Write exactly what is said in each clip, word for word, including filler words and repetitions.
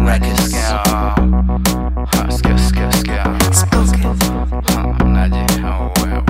Records. Skia skia skia naje wewe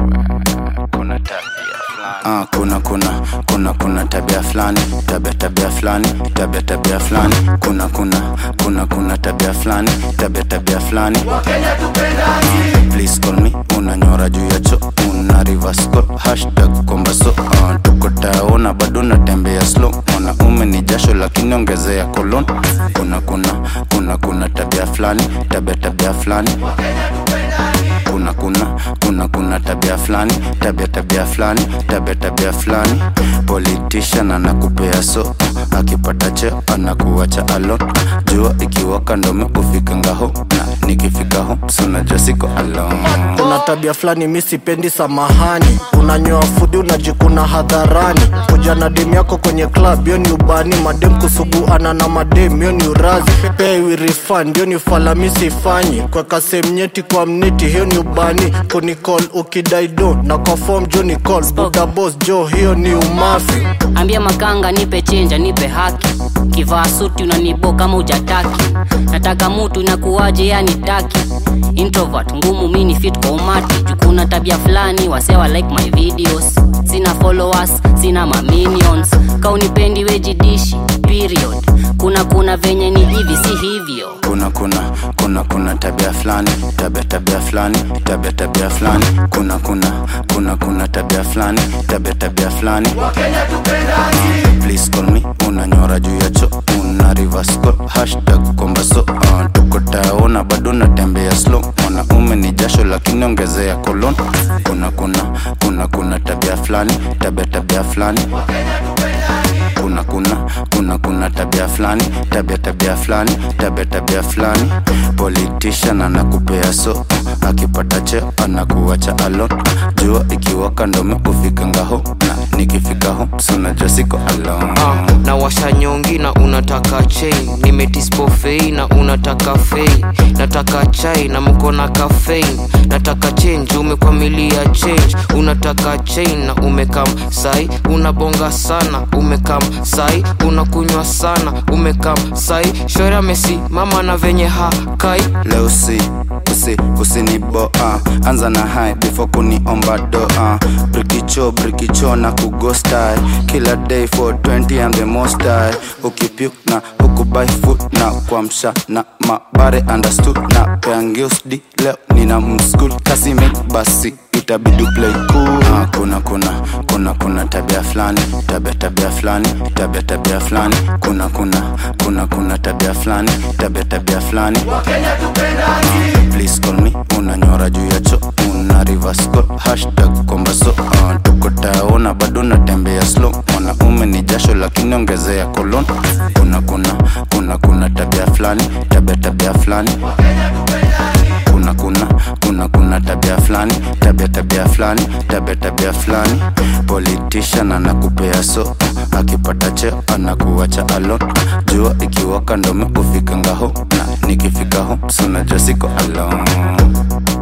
kuna tabia fulani ah kuna kuna kuna kuna tabia fulani tabia tabia fulani tabia tabia fulani kuna kuna kuna kuna tabia fulani tabia tabia fulani Wakenya tupendani please call me unanyora juu ya cho una reverse call hashtag komba so uh, tuko taona bado natembea slow mwana ume ni jasho lakini ongezea kolon kuna kuna kuna kuna tabia fulani tabia tabia fulani Wakenya tupendani kuna kuna kuna kuna tabia fulani tabia tabia fulani tabia tabia fulani politician anakupea so akipata cheo anakuacha alone jua ikiwaka ndome ufika ngaho na nikifika home suna jasiko alone kuna tabia fulani mimi sipendi samahani unanyoa fudi unajikuna hadharani kuja na demu yako kwenye club hiyo ni ubani madem kusuguana na madem hiyo ni urazi pay we refund hiyo ni fala mimi sifanyi kwa kasemnyeti kwa mneti hiyo ni ubani kuni call ukidai do na kwa form jo ni call buda boss jo hiyo ni umafi ambia makanga nipe chenja nipe haki kivaa suti unanibo kama hujataki nataka mtu na kuaje yani taki introvert ngumu mini fit kwa umati kuna tabia fulani wasewa like my videos sina followers sina ma minions ka unipendi wejidishi period kuna kuna venye ni hivi si hivyo kuna kuna kuna kuna tabia fulani tabia tabia fulani tabia tabia fulani kuna kuna kuna kuna tabia fulani tabia tabia fulani Wakenya tupendani please call me unanyora juu ya cho una reverse call hashtag komba so uh, tuko taona bado natembea slow mwana ume ni jasho lakini ongezea kolon kuna kuna kuna kuna tabia fulani tabia tabia fulani Wakenya tupendani kuna kuna kuna kuna tabia fulani tabia tabia fulani tabia tabia fulani politician anakupea so akipata cheo anakuacha alone jua ikiwaka ndome ufika ngaho na nikifika home suna jasiko alone ah, na washa nyongi na unataka chain nimetispo fei na unataka fei nataka chai na mko na caffeine nataka change umekwamilia change unataka chain na umekam sai unabonga sana umekam sai unakunywa sana umekam sai shora mesi mama na venye hakai leo si usi usinibo uh, anza na high before kuniomba do uh, brikicho brikicho na kugosta kila day for twenty I'm the most high ukipuk na ukubai food na kuamsha na mabare understood na peangeus di leo nina mschool kasi make basi itabidi play cool uh, kuna kuna kuna kuna tabia fulani tabia tabia fulani tabia tabia fulani kuna kuna kuna kuna tabia fulani tabia tabia fulani Wakenya tupendani please call me unanyora juu ya cho una reverse call hashtag komba so uh, tuko taona bado natembea slow mwana ume ni jasho lakini ongezea kolon kuna kuna kuna kuna tabia fulani tabia tabia fulani Wakenya tupendani kuna kuna kuna kuna tabia fulani tabia tabia fulani tabia tabia fulani politician anakupea so akipata cheo anakuacha alone jua ikiwaka ndome ufika ngaho na nikifika home suna jasiko alone